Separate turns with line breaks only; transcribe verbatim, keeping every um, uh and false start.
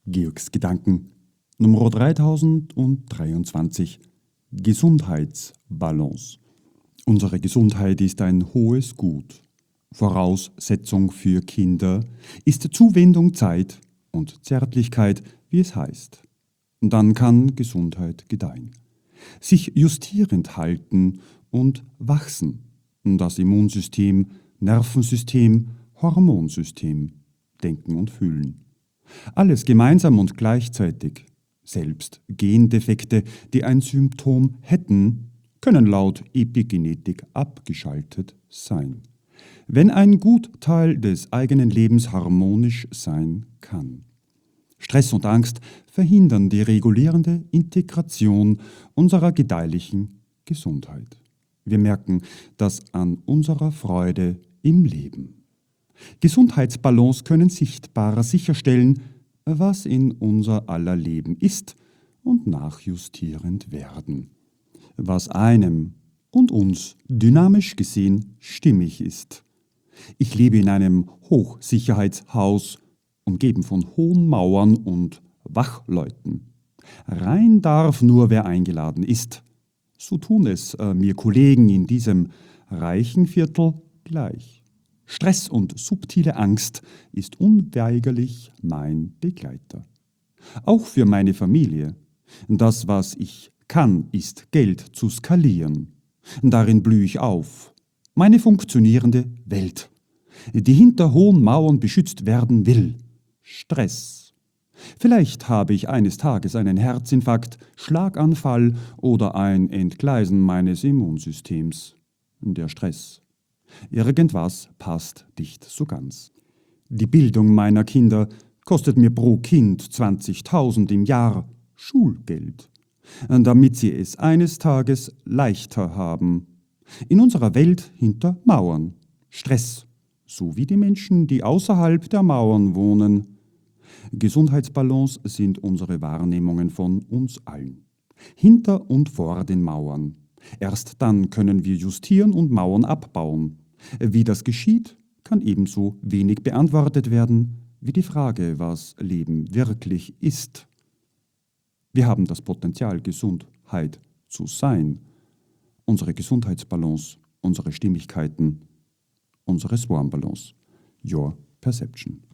Georgs Gedanken Nummer dreitausenddreiundzwanzig. Gesundheitsbalance. Unsere Gesundheit ist ein hohes Gut. Voraussetzung für Kinder ist Zuwendung, Zeit und Zärtlichkeit, wie es heißt. Dann kann Gesundheit gedeihen. Sich justierend halten und wachsen. Das Immunsystem, Nervensystem, Hormonsystem, Denken und Fühlen. Alles gemeinsam und gleichzeitig. Selbst Gendefekte, die ein Symptom hätten, können laut Epigenetik abgeschaltet sein. Wenn ein Gutteil des eigenen Lebens harmonisch sein kann. Stress und Angst verhindern die regulierende Integration unserer gedeihlichen Gesundheit. Wir merken das an unserer Freude im Leben. Gesundheitsbalance können sichtbar sicherstellen, was in unser aller Leben ist und nachjustierend werden. Was einem und uns dynamisch gesehen stimmig ist. Ich lebe in einem Hochsicherheitshaus, umgeben von hohen Mauern und Wachleuten. Rein darf nur, wer eingeladen ist. So tun es äh, mir Kollegen in diesem reichen Viertel gleich. Stress und subtile Angst ist unweigerlich mein Begleiter. Auch für meine Familie. Das, was ich kann, ist Geld zu skalieren. Darin blühe ich auf. Meine funktionierende Welt, die hinter hohen Mauern beschützt werden will. Stress. Vielleicht habe ich eines Tages einen Herzinfarkt, Schlaganfall oder ein Entgleisen meines Immunsystems. Der Stress. Irgendwas passt nicht so ganz. Die Bildung meiner Kinder kostet mir pro Kind zwanzigtausend im Jahr Schulgeld, damit sie es eines Tages leichter haben. In unserer Welt hinter Mauern. Stress, so wie die Menschen, die außerhalb der Mauern wohnen. Gesundheitsbalance sind unsere Wahrnehmungen von uns allen. Hinter und vor den Mauern. Erst dann können wir justieren und Mauern abbauen. Wie das geschieht, kann ebenso wenig beantwortet werden wie die Frage, was Leben wirklich ist. Wir haben das Potenzial, Gesundheit zu sein. Unsere Gesundheitsbalance, unsere Stimmigkeiten, unsere Swarmbalance. Your Perception.